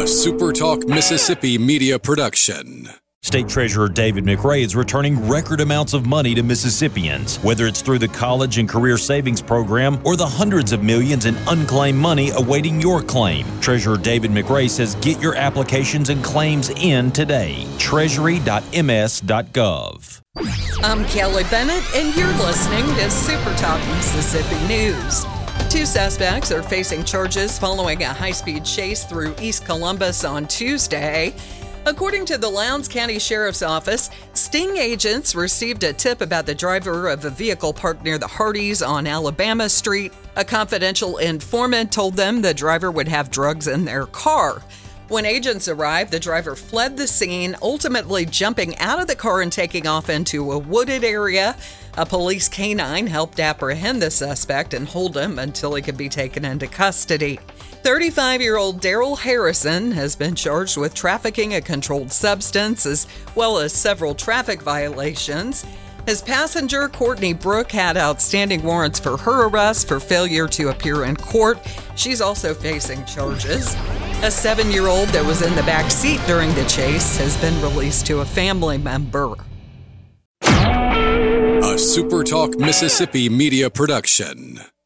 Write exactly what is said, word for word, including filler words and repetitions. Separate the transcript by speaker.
Speaker 1: A SuperTalk Mississippi media production.
Speaker 2: State Treasurer David McRae is returning record amounts of money to Mississippians, whether it's through the College and Career Savings Program or the hundreds of millions in unclaimed money awaiting your claim. Treasurer David McRae says get your applications and claims in today. treasury dot m s dot gov.
Speaker 3: I'm Kelly Bennett, and you're listening to SuperTalk Mississippi News. Two suspects are facing charges following a high-speed chase through East Columbus on Tuesday. According to the Lowndes County Sheriff's Office, sting agents received a tip about the driver of a vehicle parked near the Hardys on Alabama Street. A confidential informant told them the driver would have drugs in their car. When agents arrived, the driver fled the scene, ultimately jumping out of the car and taking off into a wooded area. A police canine helped apprehend the suspect and hold him until he could be taken into custody. thirty-five-year-old Daryl Harrison has been charged with trafficking a controlled substance as well as several traffic violations. His passenger, Courtney Brooke, had outstanding warrants for her arrest for failure to appear in court. She's also facing charges. A seven-year-old that was in the back seat during the chase has been released to a family member.
Speaker 1: A SuperTalk Mississippi media production.